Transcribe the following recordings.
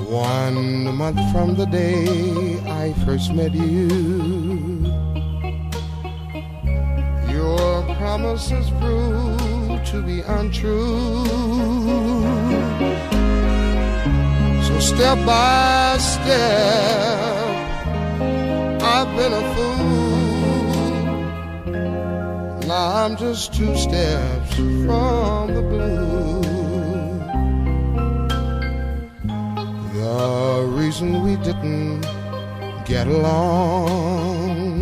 1 month from the day I first met you, your promises proved to be untrue. So step by step, I've been a fool. Now I'm just 2 steps from the blue. The reason we didn't get along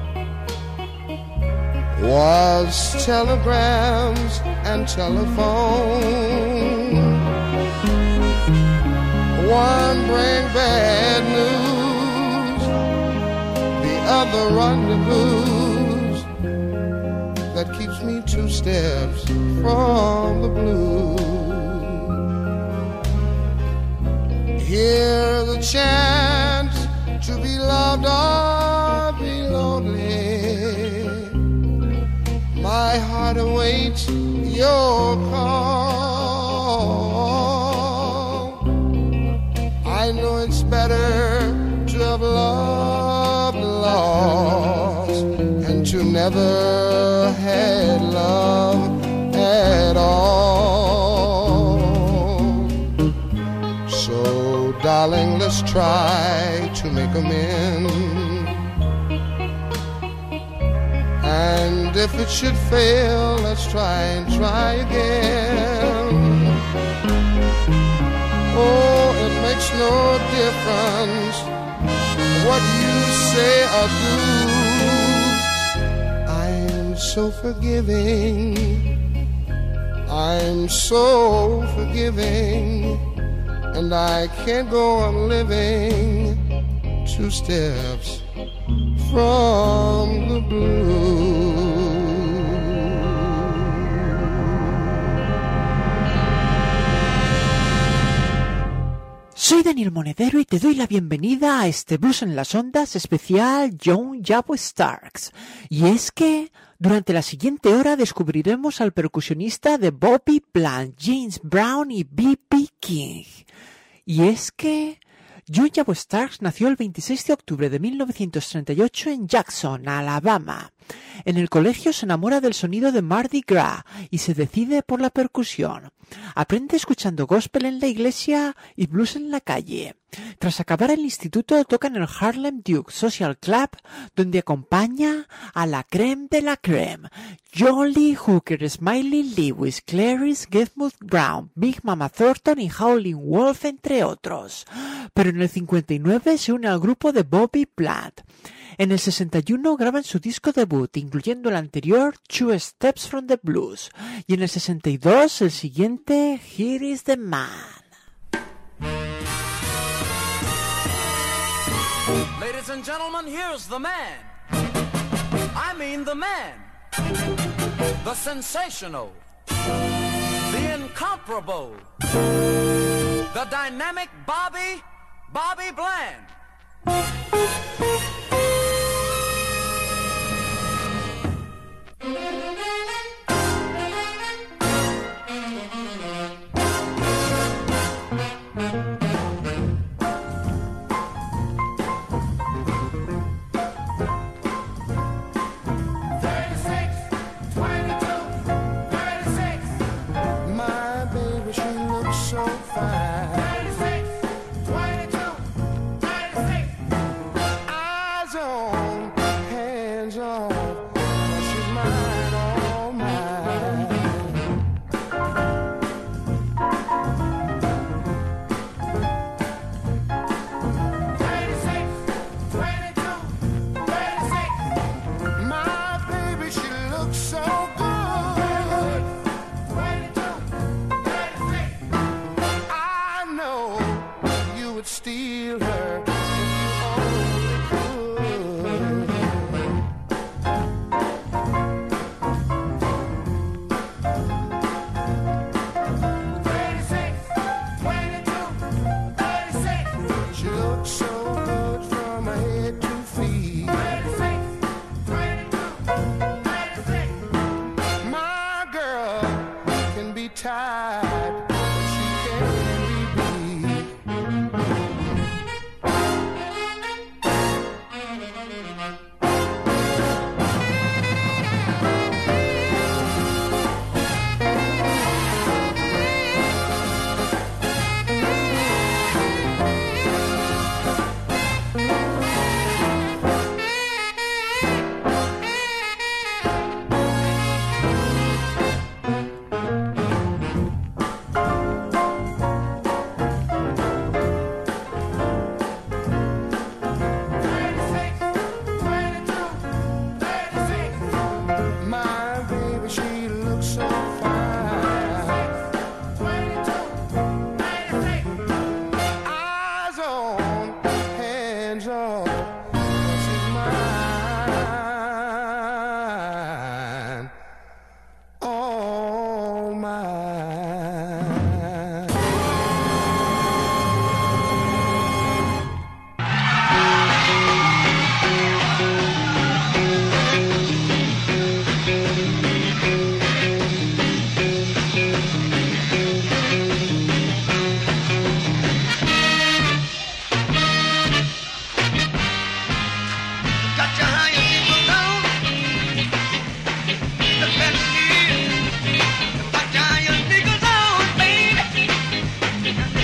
was telegrams and telephone. One bring bad news, the other rendezvous that keeps me 2 steps from the blue. Here's a chance to be loved or be lonely. My heart awaits your call. I know it's better to have loved lost and to never had love at all. So darling, let's try to make amends. And if it should fail, let's try again. Oh, it makes no difference what you say or do. I'm so forgiving, I'm so forgiving, and I can't go on living 2 steps from the blue. Soy Daniel Monedero y te doy la bienvenida a este Blues en las Ondas especial Young Jabo Starks. Y es que durante la siguiente hora descubriremos al percusionista de Bobby Plant, James Brown y B.B. King. Y es que Young Jabo Starks nació el 26 de octubre de 1938 en Jackson, Alabama. En el colegio se enamora del sonido de Mardi Gras y se decide por la percusión. Aprende escuchando gospel en la iglesia y blues en la calle. Tras acabar el instituto toca en el Harlem Duke Social Club, donde acompaña a la crème de la crème: John Lee Hooker, Smiley Lewis, Clarice Gedmouth Brown, Big Mama Thornton y Howlin' Wolf, entre otros. Pero en el 59 se une al grupo de Bobby Plant. En el 61 graban su disco debut, incluyendo el anterior 2 Steps from the Blues, y en el 62 el siguiente Here is the Man. Ladies and gentlemen, here's the man. I mean the man. The sensational. The incomparable. The dynamic Bobby Bland. tired, but she can't be beat.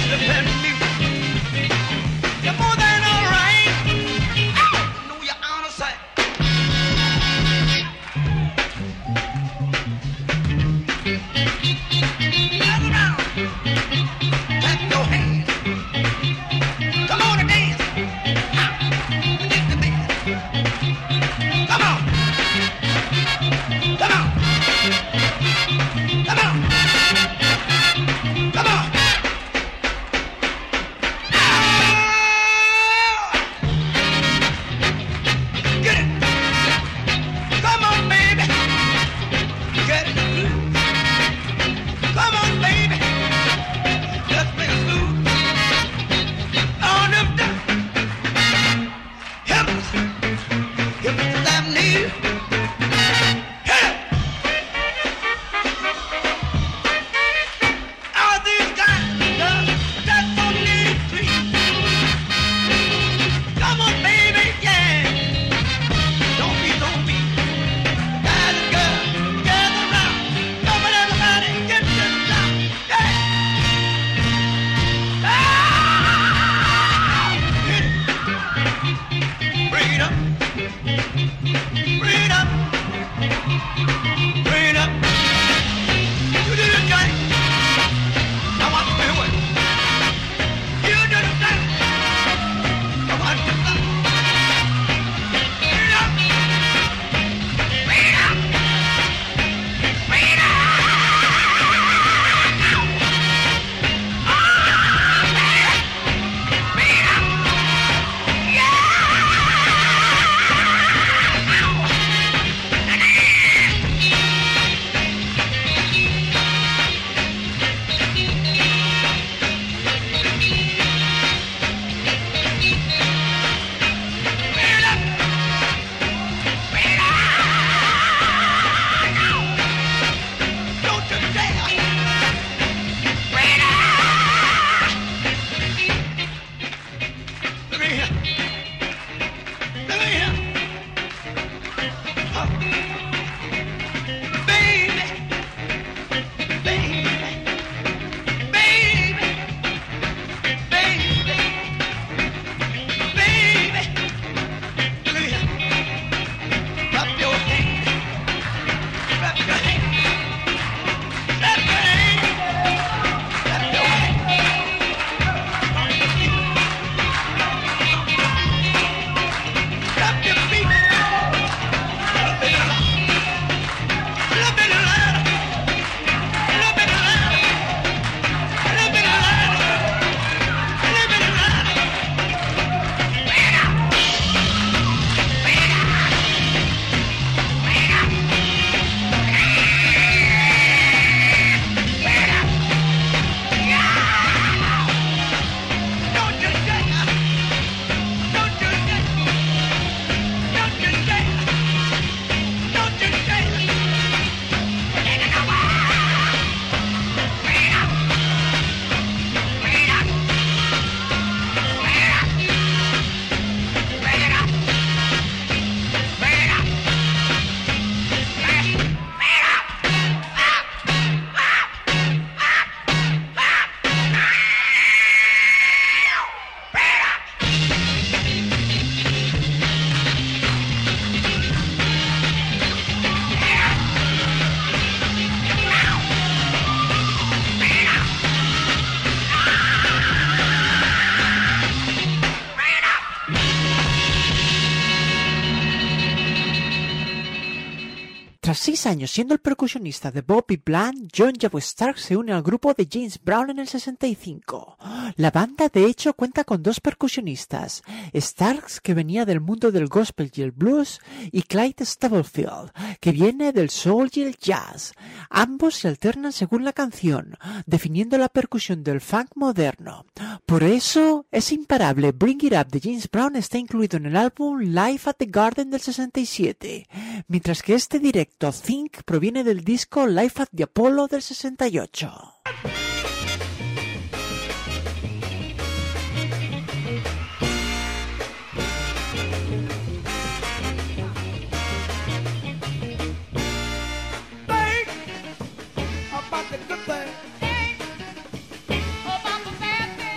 Tras 6 años siendo el percusionista de Bobby Bland, John Yabo Starks se une al grupo de James Brown en el 65. La banda de hecho cuenta con 2 percusionistas, Starks, que venía del mundo del gospel y el blues, y Clyde Stubblefield, que viene del soul y el jazz. Ambos se alternan según la canción, definiendo la percusión del funk moderno. Por eso es imparable. Bring It Up de James Brown está incluido en el álbum Live at the Garden del 67, mientras que este directo Think proviene del disco Live at the Apollo del 68. About the good thing. About the bad thing.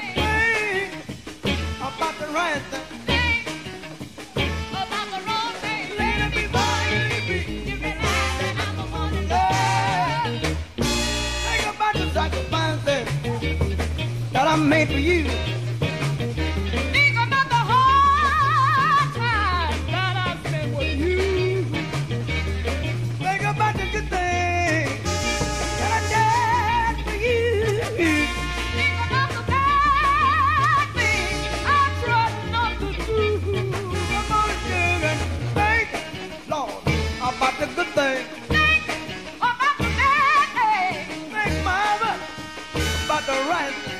made for you. Think about the hard times that I spent with you. Think about the good things that I did for you. Think about the bad things I tried not to do. Come on, sugar, think, Lord, about the good things. Think about the bad things. Think, Mama, about the right things.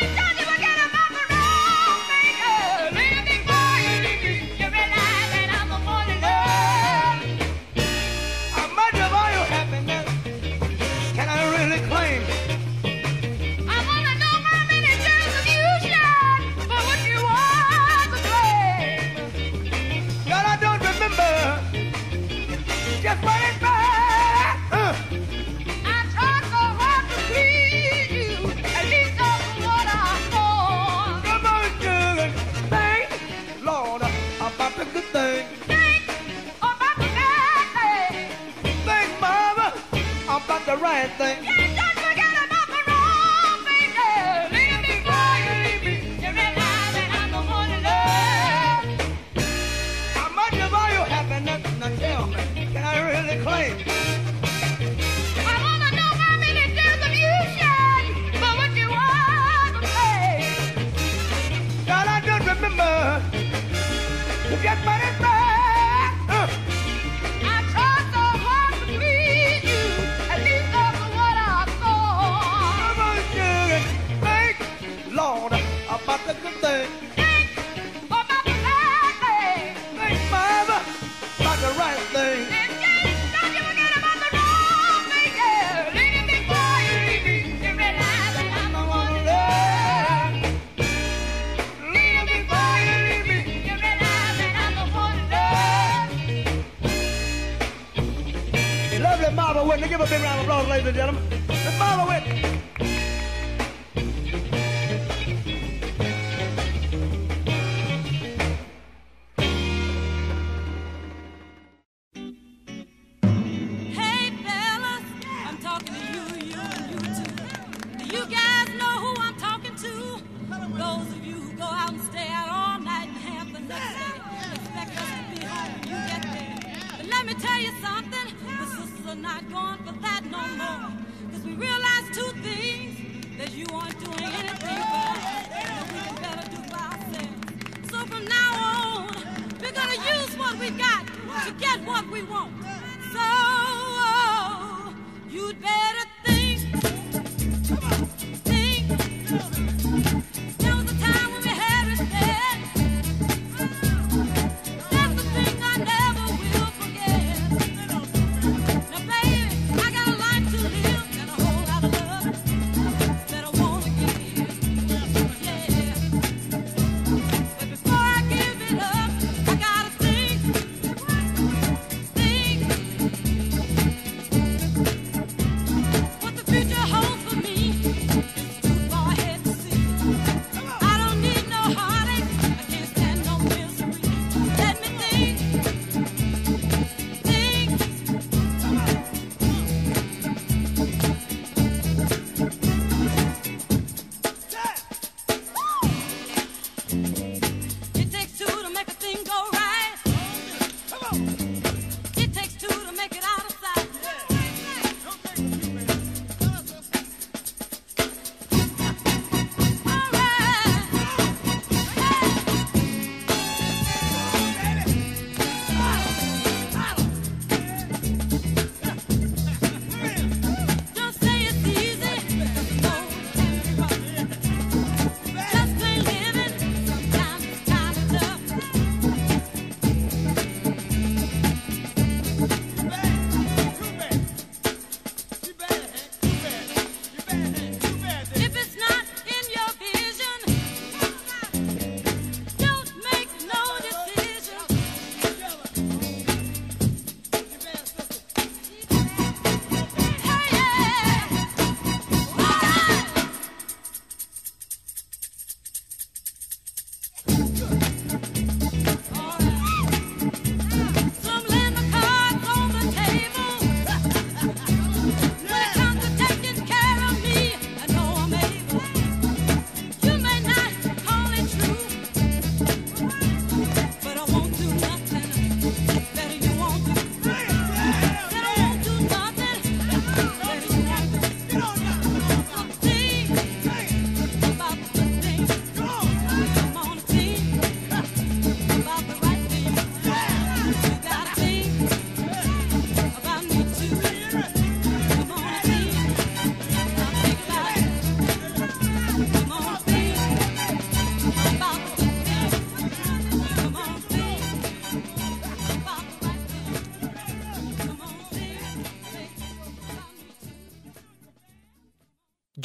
The right thing. Yeah, don't forget about the wrong thing, girl. Leave me before you leave me. You realize that I'm the one you love. How much of all your happiness? Now tell me, can I really claim? I wanna know how many tears of you shed for what you want to pay. God, I don't remember to get money back. I tried so hard to please you. Lord, about the good thing. Think about the bad thing. Think, Mama, about the right thing. And don't you forget about the wrong thing, girl. Leave me before you leave me. You realize that I'm the one to love. Leave me before you leave me. You realize that I'm the one to love. Lovely Marva Whitney. Give a big round of applause, ladies and gentlemen. Miss Marva Whitney.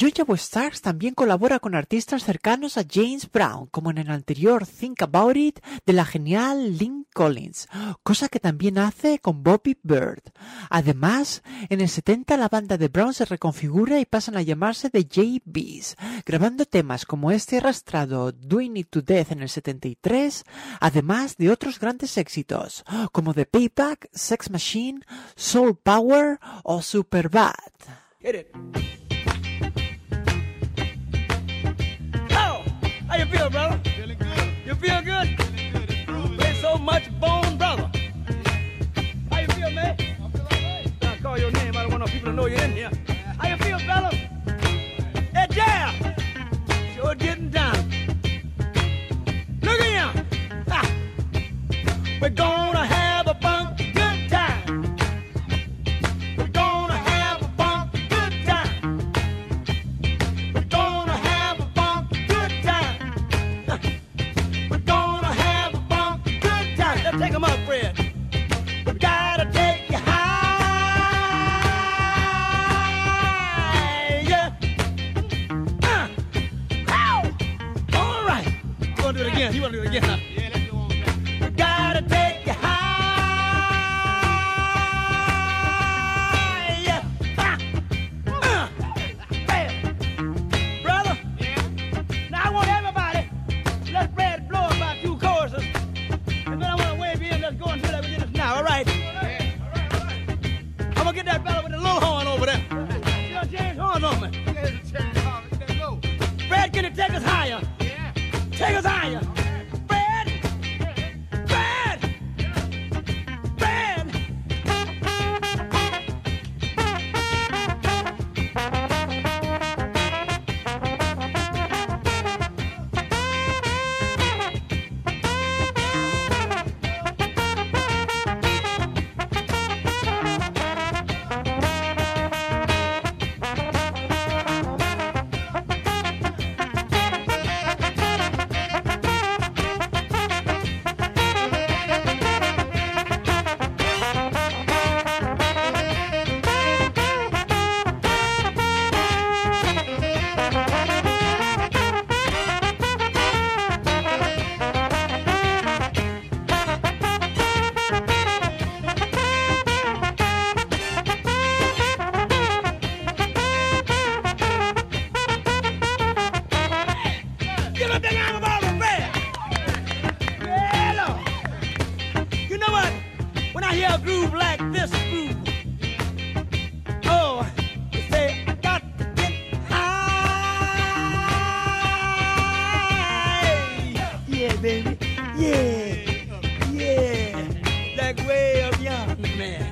Joe Jabo Starks también colabora con artistas cercanos a James Brown, como en el anterior Think About It de la genial Lynn Collins, cosa que también hace con Bobby Bird. Además, en el 70 la banda de Brown se reconfigura y pasan a llamarse The JBs, grabando temas como este arrastrado Doing It to Death en el 73, además de otros grandes éxitos, como The Payback, Sex Machine, Soul Power o Superbad. Hit it. Oh, how you feel, brother? Feeling good. You feel good? Feeling good. It's play so much bone, brother. How you feel, man? I feel all right. I call your name. I don't want no people to know you're in here. How you feel, fella? Hey, Jam. Sure getting down. Look at him. Ah. We're gonna have a funky good time. We're gonna have a funky good time. We're gonna have a funky good time. We're gonna have a funky good time. Let's take 'em up, Fred. We gotta take you high. Yeah. Ow. All right. You wanna do it again? You wanna do it again, huh? Yeah, let's do one more time. We gotta take you high. Yeah. Bam. Brother. Yeah. Now I want everybody. Let Fred blow about 2 choruses. And then I want to wave you in. Let's go and do that with this now. All right. Yeah. All right. I'm gonna get that fella with the little horn over there. You gonna change horns on me? Let's go. Fred, can you take us higher? Yeah. Take us higher. Fred. Fred. Fred. Give up the line about the Fred. Yeah, Lord. You know what? When I hear a groove like this groove, oh, you say, I got to get high. Yeah, baby. Yeah. Yeah. Like way up young, man.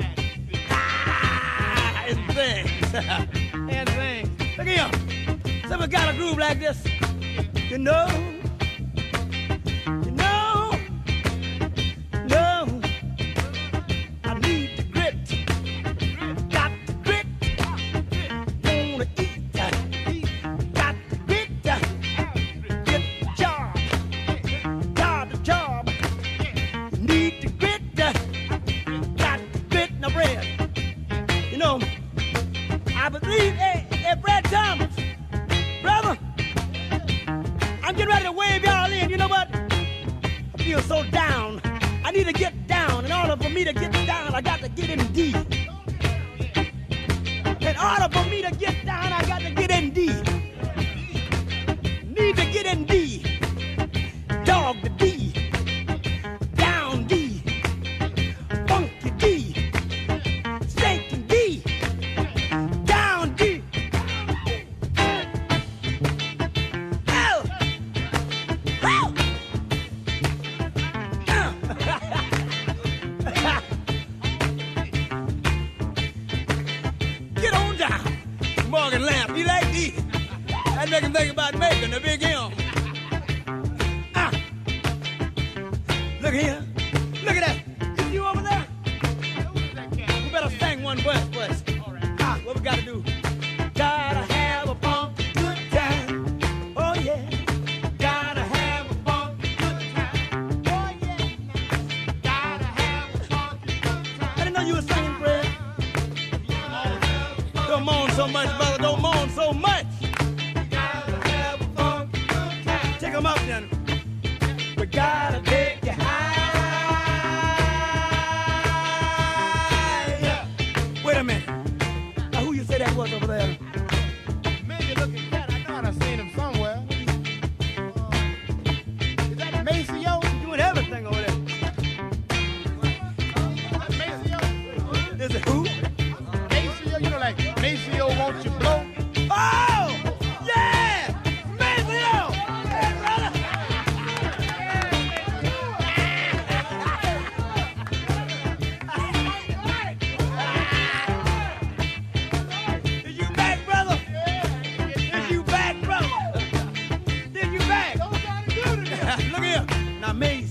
Ah, and things. And things. Look at you. Someone got a groove like this. You know, I need the grit, got the grit, wanna eat, got the grit, get the job, need the grit, got the grit, now Fred, you know, I believe, hey, Fred Thomas, brother, I'm getting ready to wave y'all in. You know what? I feel so down. I need to get down. In order for me to get down, I got to get in D. In order for me to get down, I got to get in D. Need to get in D. Dog the D. Down D. Funky D. Stinking D. Down D. Get on down. Morgan Lamb, you like these? That make him think about making a big him. Look here. Look at that. Is you over there? We better sing one verse first. What we gotta do? Gotta have a funky good time. Oh yeah. Gotta have a funky good time. Oh yeah. Gotta have a funky good time. I didn't know you were singing, Fred. Don't moan so much, brother. Don't moan so much. Come up then. We gotta take you high. Wait a minute. Now who you say that was over there? Maybe looking cat. I thought I seen him somewhere. Is that Maceo? He's doing everything over there. Maceo? Is it who? Maceo? You know, like Maceo, won't you blow? Oh! Yeah! Maceo! Hey, brother! Is you back, brother? Is you back, brother? Is you back? Look here. Now,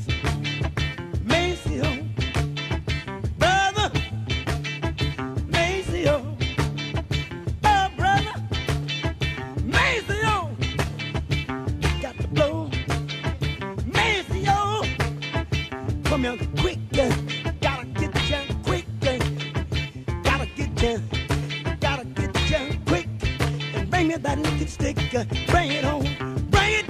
Maceo, brother, Maceo, oh, brother, Maceo, got to blow, Maceo, come here quick, gotta get you quick, gotta get you quick, and bring me that liquid stick, bring it on, bring it.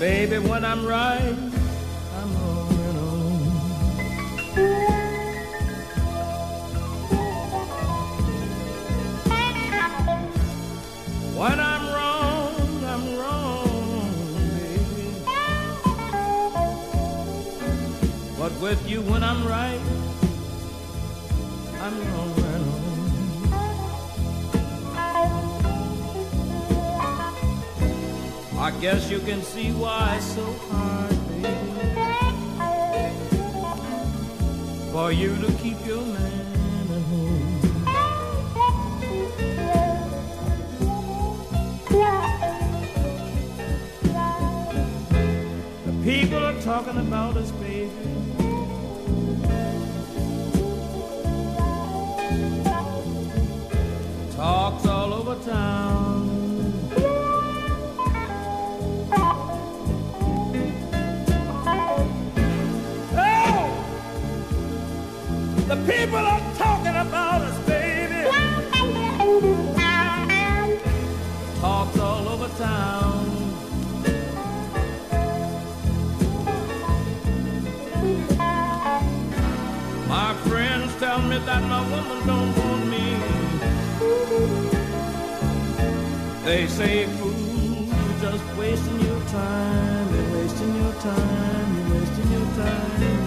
Baby, when I'm right, I'm rolling on. When I'm wrong, baby. But with you, when I'm right, I'm rolling on. I guess you can see why it's so hard, baby, for you to keep your man at home. The people are talking about us, baby. Talks all over town. The people are talking about us, baby. Talks all over town. My friends tell me that my woman don't want me. They say, fool, you're just wasting your time. You're wasting your time. You're wasting your time.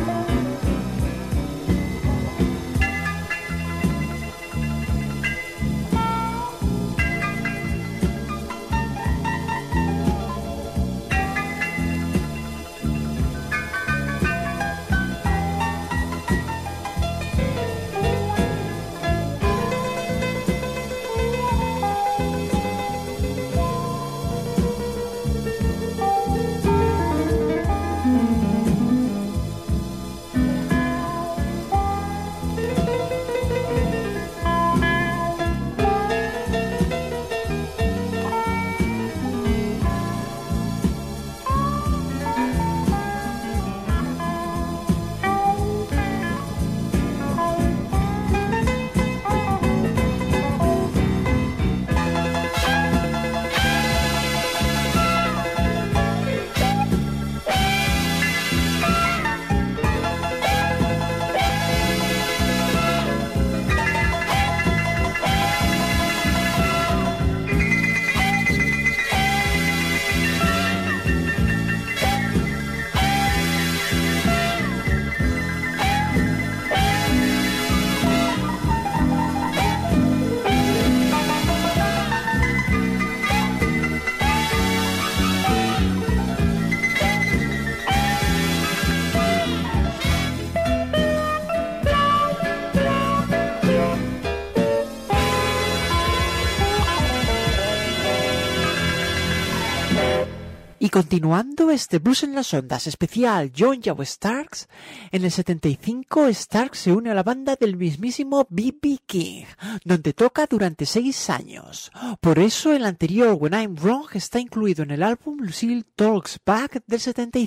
Y continuando este Blues en las Ondas especial John Yao Starks, en el 75 Starks se une a la banda del mismísimo B.B. King, donde toca durante 6 años. Por eso el anterior When I'm Wrong está incluido en el álbum Lucille Talks Back del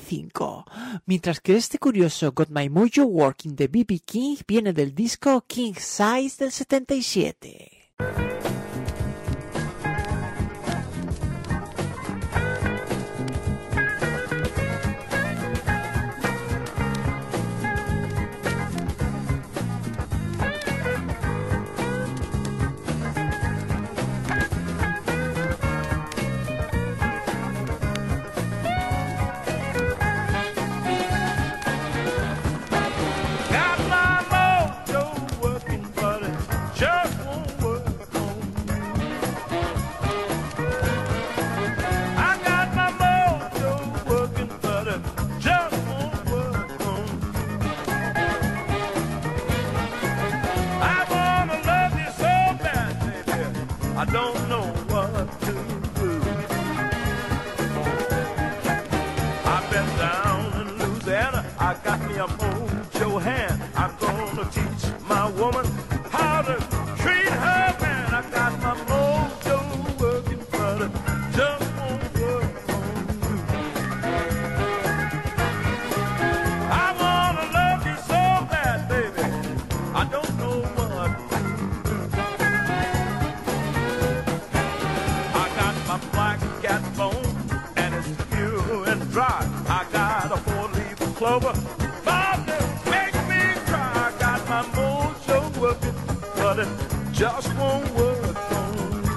75, mientras que este curioso Got My Mojo Working de B.B. King viene del disco King Size del 77. I don't know what to do. I've been down in Louisiana. I got me a mojo hand. I'm gonna teach my woman how to treat her man. I got my mojo working, but it just won't work on you. I wanna love you so bad, baby. I don't know what to do. I got my black cat bone, and it's pure just won't work on you.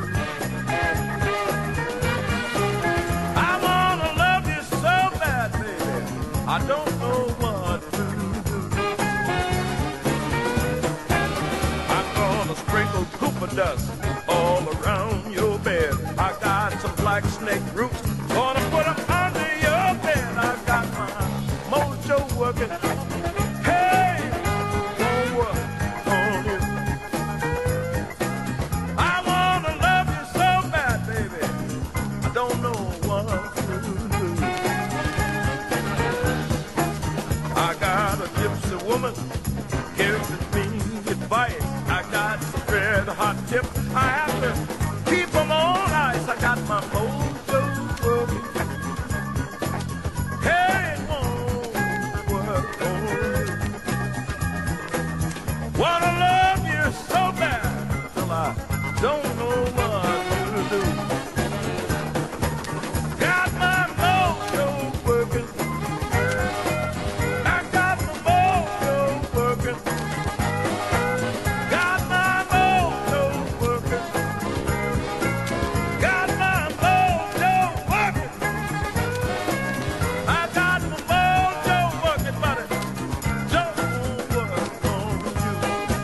I wanna love you so bad, baby, I don't know what to do. I'm gonna sprinkle Cooper dust all around your bed. I got some black snake roots, gonna put them under your bed. I got my mojo working. Hey, won't work on you. I wanna love you so bad, baby, I don't know what to do. I got a gypsy woman giving me advice. I got some red hot tip, I have to keep them on ice. I got my mojo working. Hey, it won't work on you. Wanna love you so bad till I don't know what to do. Got my mojo working. I got my mojo working. Got my mojo working. Got my mojo working. I got my mojo working, but it just won't work on you.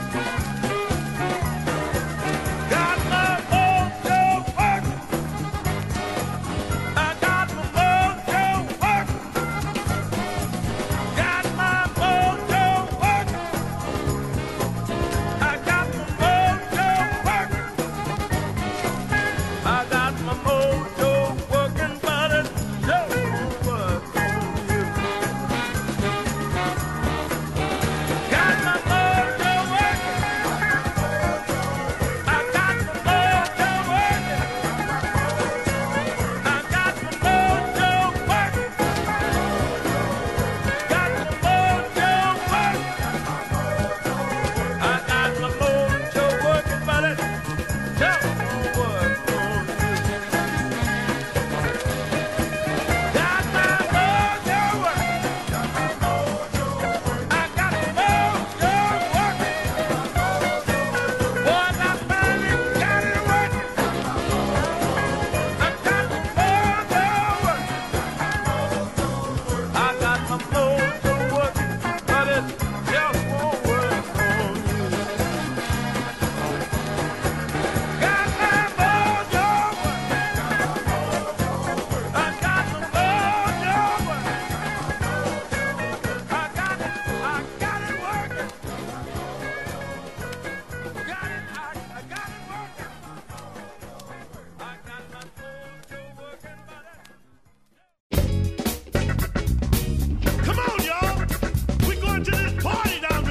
Got my mojo working. I got my mojo working. Got my mojo working. I got my mojo working. I got my mojo working, but it just won't work on you. Got my mojo working. I got my mojo working. I got my mojo working. Got my mojo working. I got my mojo working, but it just won't work on you. Got my mojo working. I got my mojo working. Boy, I finally got it working. I got my mojo working. I got my mojo working, but it just won't work on you. Got my mojo working. I got my mojo working. I got it working. Got it, I got it working. I got my mojo working, but it... Come on, y'all. We're going to this party down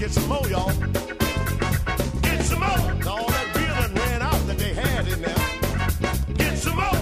get some more, y'all. Get some more. All that beer that ran out that they had in there. Get some more.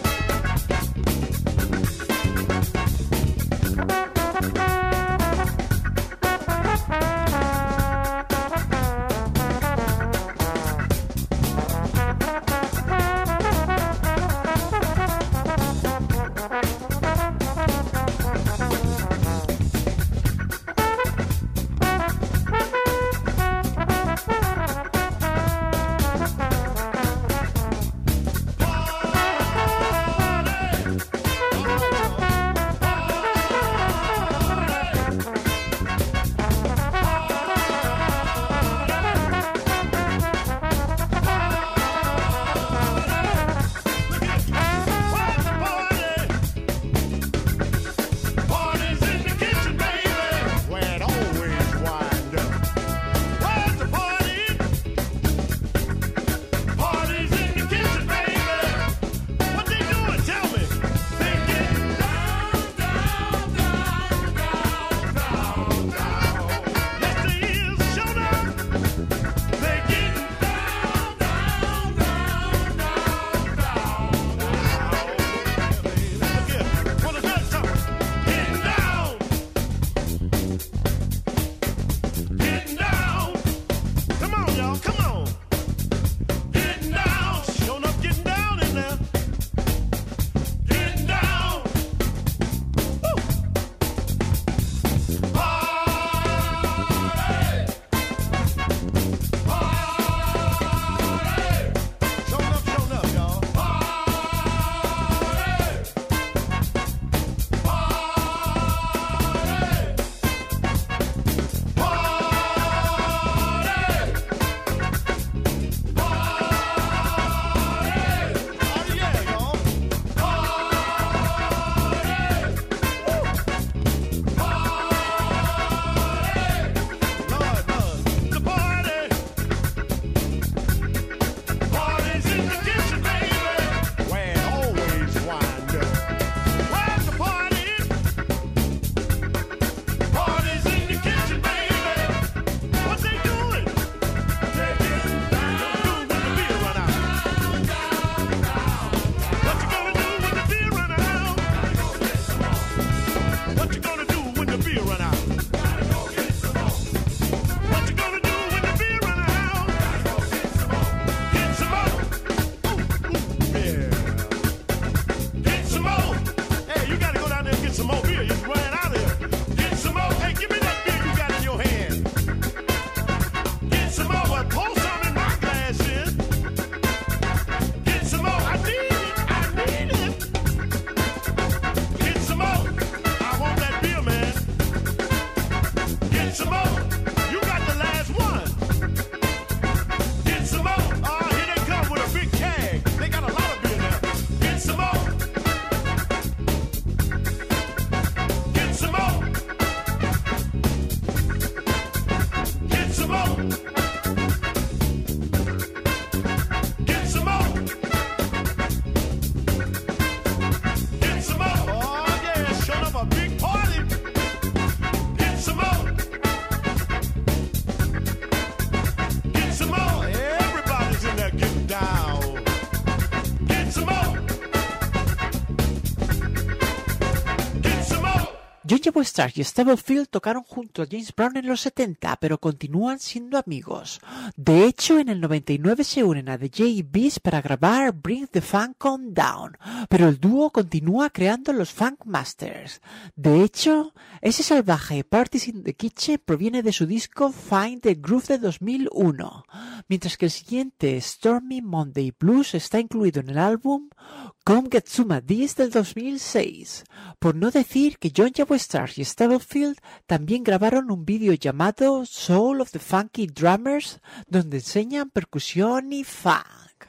John Stark y Stubblefield tocaron junto a James Brown en los 70, pero continúan siendo amigos. De hecho, en el 99 se unen a The J.B.'s para grabar Bring the Funk On Down, pero el dúo continúa creando los Funk Masters. De hecho, ese salvaje Parties in the Kitchen proviene de su disco Find the Groove de 2001, mientras que el siguiente Stormy Monday Blues está incluido en el álbum Come Get Some This del 2006, por no decir que John Stark y Stubblefield también grabaron un vídeo llamado Soul of the Funky Drummers, donde enseñan percusión y funk.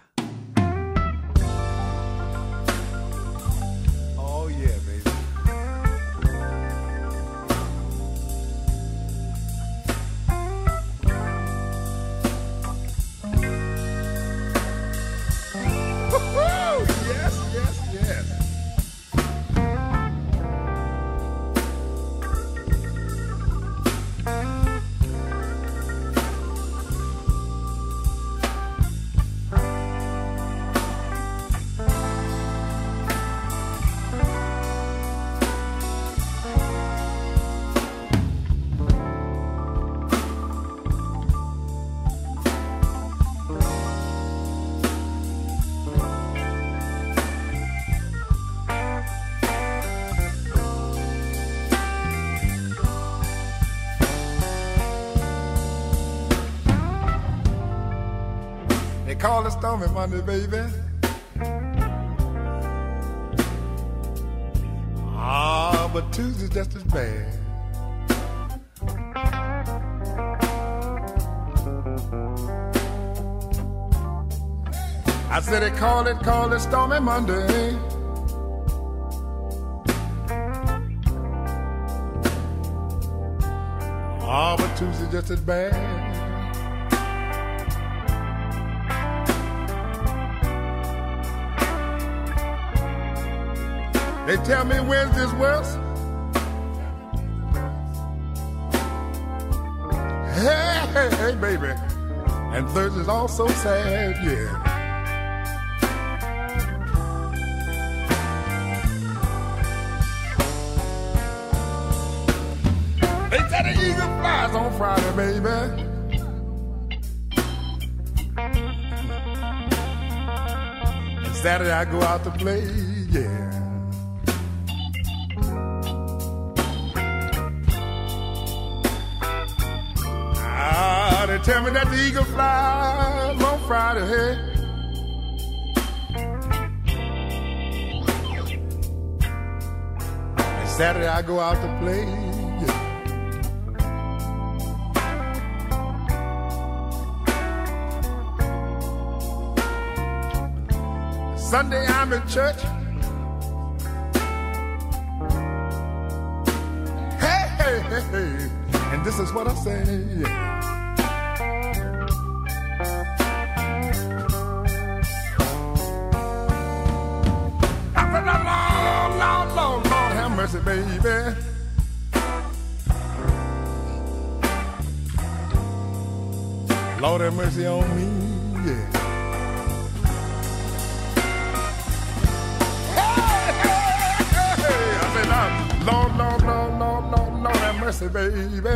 Oh yeah, baby. Woo-hoo! Yes, yes, yes. call it stormy Monday, baby. Ah, but Tuesday's just as bad. I said they call it stormy Monday. Ah, but Tuesday's just as bad. They tell me Wednesday's worse. Hey, hey, hey, baby. And Thursday's also sad, yeah. They said the eagle flies on Friday, baby. And Saturday I go out to play, yeah. They tell me that the eagle flies on Friday, hey. And Saturday I go out to play, yeah. Sunday I'm in church. Hey, hey, hey, hey. And this is what I say, yeah. Lord, have mercy, baby. Lord, have mercy on me, yeah. Hey, hey, hey. I said, Lord, have mercy, baby.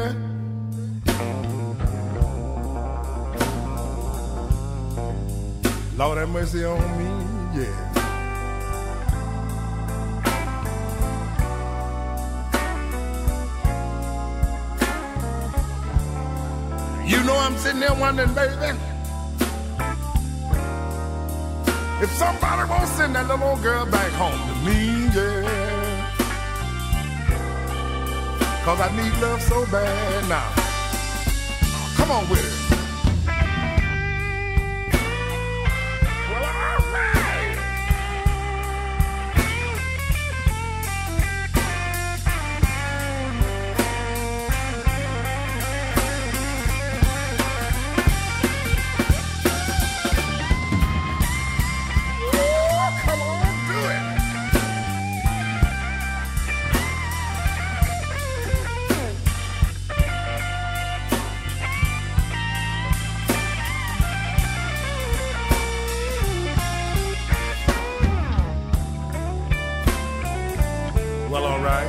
Lord, have mercy on me, yeah. You know I'm sitting there wondering, baby, if somebody won't send that little old girl back home to me, yeah. 'Cause I need love so bad now. Come on with it. Well, all right. Well, all right.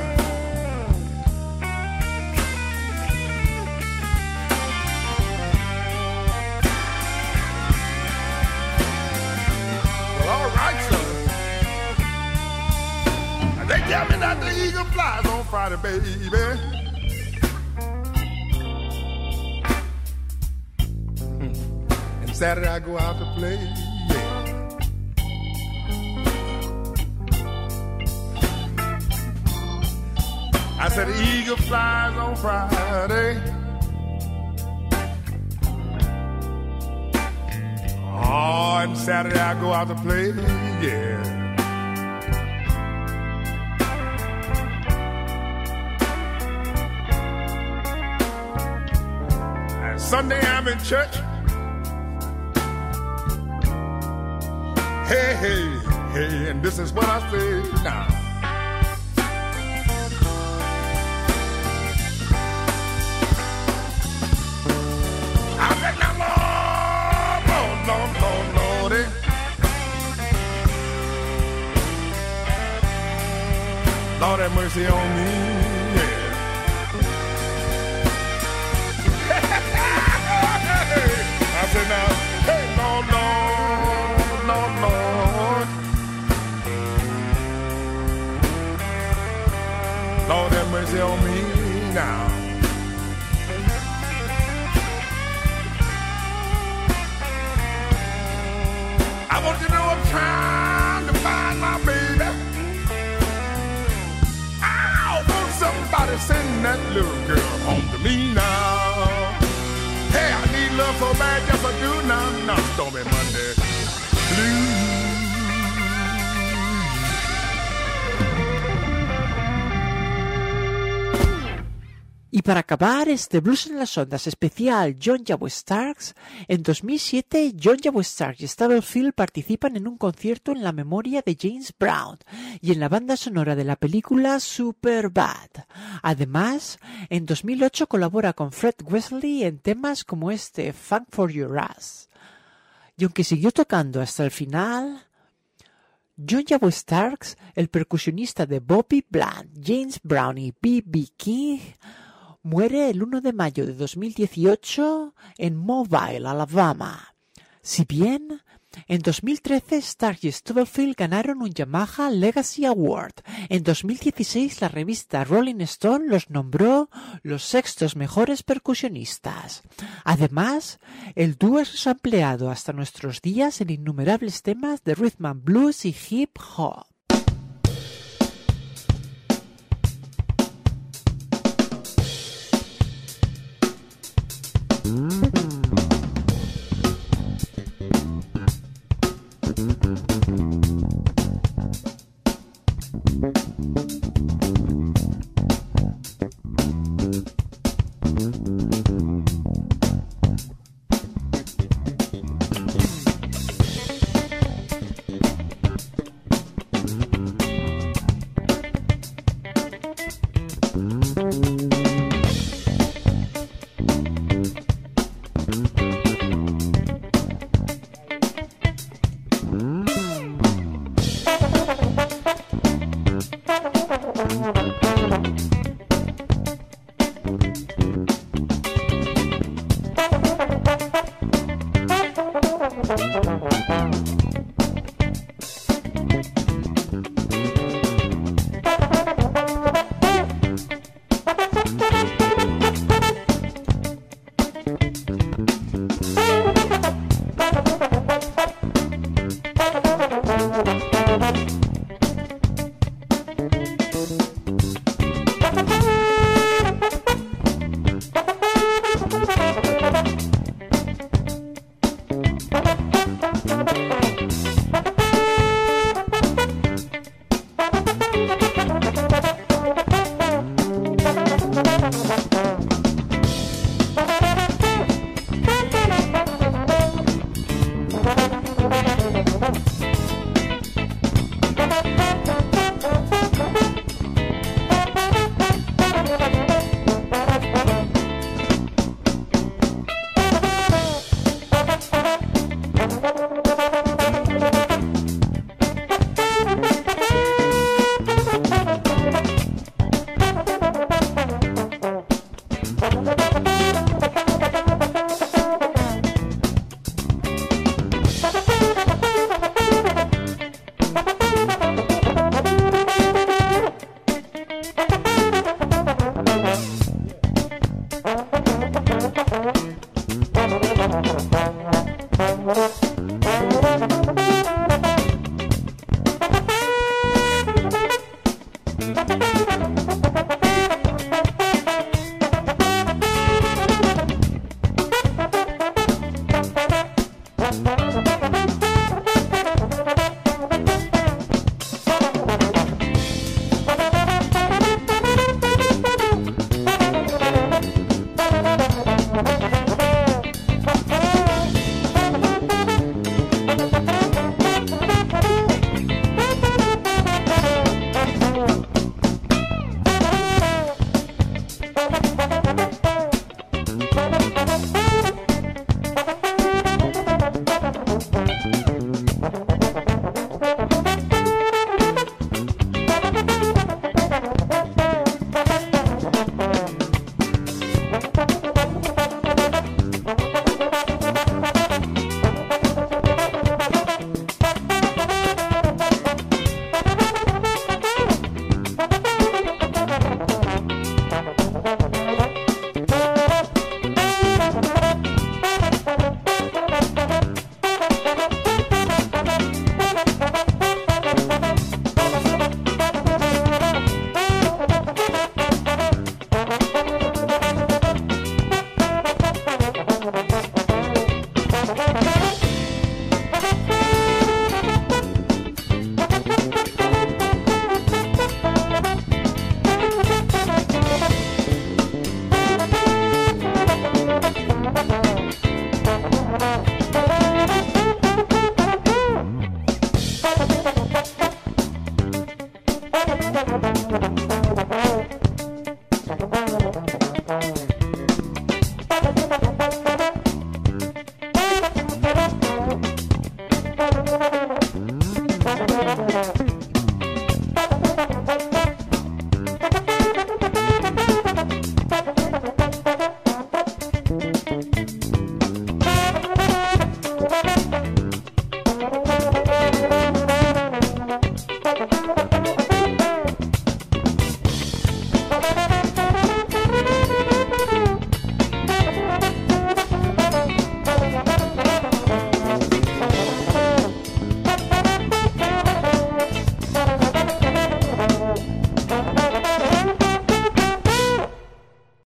Well, all right, son. And they tell me that the eagle flies on Friday, baby. And Saturday I go out to play. I said the eagle flies on Friday. Oh, and Saturday I go out to play, yeah. And Sunday I'm in church. Hey, hey, hey, and this is what I say now. Lordy. Lord have mercy on me, yeah. I said now, hey, Lord, Lord have mercy on me now. little girl home to me now. Hey, I need love so bad, yes I do now. Stormy Monday blues. Y para acabar este Blues en las Ondas especial John Yabo Starks, en 2007 John Yabo Starks y Stubblefield participan en un concierto en la memoria de James Brown y en la banda sonora de la película Superbad. Además, en 2008 colabora con Fred Wesley en temas como este Funk for Your Ass. Y aunque siguió tocando hasta el final, John Yabo Starks, el percusionista de Bobby Bland, James Brown y B.B. King, muere el 1 de mayo de 2018 en Mobile, Alabama. Si bien, en 2013 Starks y Stubblefield ganaron un Yamaha Legacy Award. En 2016 la revista Rolling Stone los nombró los 6 mejores percusionistas. Además, el dúo es empleado hasta nuestros días en innumerables temas de rhythm and blues y hip hop.